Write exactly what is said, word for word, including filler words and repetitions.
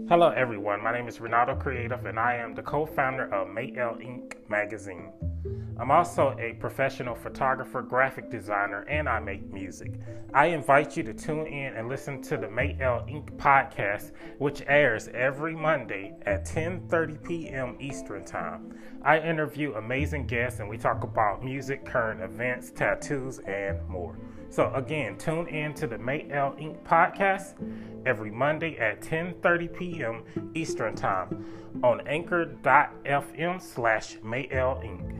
Hello everyone, my name is Renato Creative and I am the co-founder of Mayel Incorporated magazine. I'm also a professional photographer, graphic designer, and I make music. I invite you to tune in and listen to the Mayel Incorporated podcast, which airs every Monday at ten thirty p.m. Eastern Time. I interview amazing guests and we talk about music, current events, tattoos, and more. So again, tune in to the Mayel Incorporated podcast every Monday at ten thirty p.m. Eastern Time on anchor dot f m slash Mayel Incorporated.